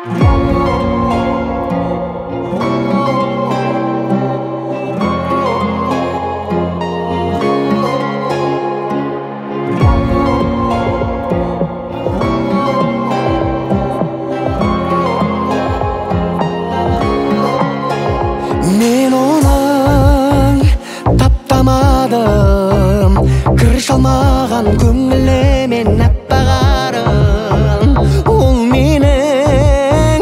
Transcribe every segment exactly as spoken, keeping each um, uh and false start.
Men onun taptamadım, kırışalmagan köngüle men appagarım. Ol mening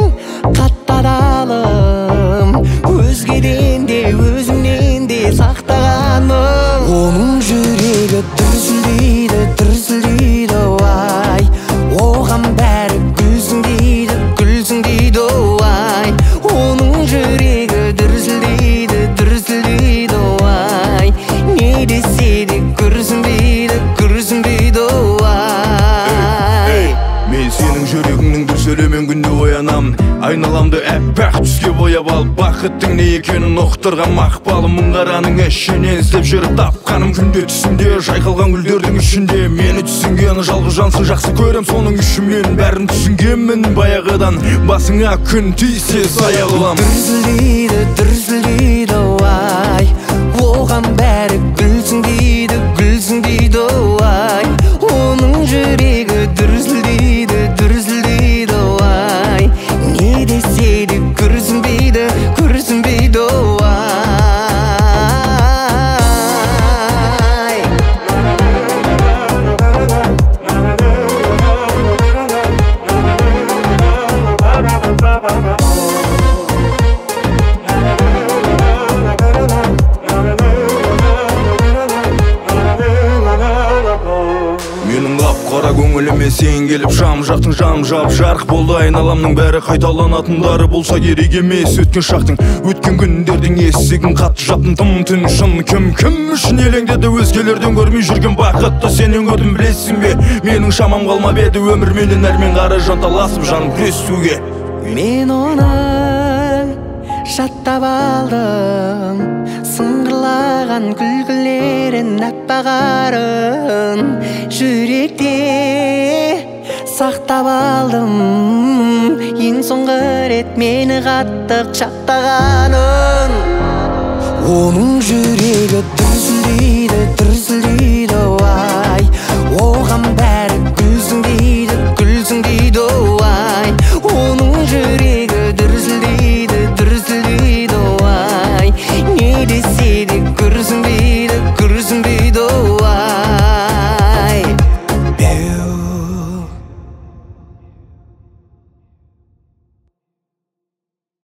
kattadalım, özgeden de özümden de saktagaным. Onun жүрегі дүрсілдейді, дүрсілдейді ай, оған бәрі күлсін дейді, күлсін дейді ай. Оның жүрегі дүрсілдейді, дүрсілдейді ай, не десе де күрсінбейді, күрсінбейді ай. Мен сенің жүрегіңнің дүрсілімен күнде оянам, айналамды әппақ түске бояп алып, бақыттың не екенін ұқтырған мақпалым. Мұңғараның ішінен іздеп жүріп тапқаным, күнде түсінде жайқалған гүлдердің ішінде мені түсінген жалғыз жансың, жақсы көрем соның үшін мен бәрін түсінгенмін баяғыдан. Басыңа күн тисе сая қылам. Дүрсілдейді, дүрсілдейді ай, оған бәрі күлсін дейді, күлсін дейді ай. Оның жүрегі дүрсілдейді, дүрсілдейді ай, не десе де күрсінбейді, күрсінбейді ай. Менің қап-қара көңіліме сен келіп жам жақтың, жам жап жарық болды. Айналамның бәрі қайталанатындары болса керек емес. Өткен шақтың, өткен күндердің есігін қатты жаптым тым түн шын. Кім кім үшін елеңдеді, өзгелерден көрмей жүрген бақытты сенен көрдім білесің бе? Менің шамам қалмап еді өмірменен әрмен қара жанталасып жаным күресуге. Мен оны жаттап алдым, сыңғырлаған күлкілерін аппағарын жүректе сақтап алдым. Ең соңғы рет мені қатты құшақтағанын. Оның жүрегі дүрсілдейді, дүрсілдейді